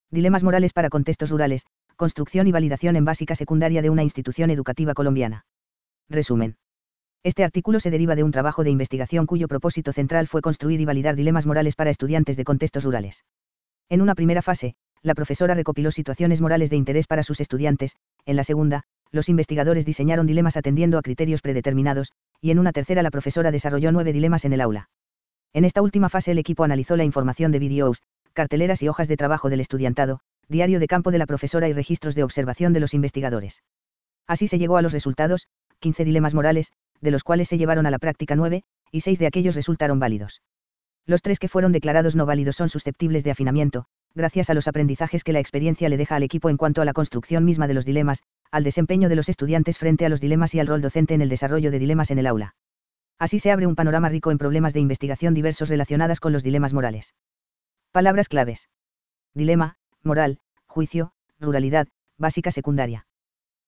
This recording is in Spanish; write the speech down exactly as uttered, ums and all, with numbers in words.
Dilemas morales para contextos rurales, construcción y validación en básica secundaria de una institución educativa colombiana. Resumen. Este artículo se deriva de un trabajo de investigación cuyo propósito central fue construir y validar dilemas morales para estudiantes de contextos rurales. En una primera fase, la profesora recopiló situaciones morales de interés para sus estudiantes, en la segunda, los investigadores diseñaron dilemas atendiendo a criterios predeterminados, y en una tercera la profesora desarrolló nueve dilemas en el aula. En esta última fase el equipo analizó la información de vídeos, carteleras y hojas de trabajo del estudiantado, diario de campo de la profesora y registros de observación de los investigadores. Así se llegó a los resultados, quince dilemas morales, de los cuales se llevaron a la práctica nueve, y seis de aquellos resultaron válidos. Los tres que fueron declarados no válidos son susceptibles de afinamiento, gracias a los aprendizajes que la experiencia le deja al equipo en cuanto a la construcción misma de los dilemas, al desempeño de los estudiantes frente a los dilemas y al rol docente en el desarrollo de dilemas en el aula. Así se abre un panorama rico en problemas de investigación diversos relacionadas con los dilemas morales. Palabras claves. Dilema, moral, juicio, ruralidad, básica secundaria.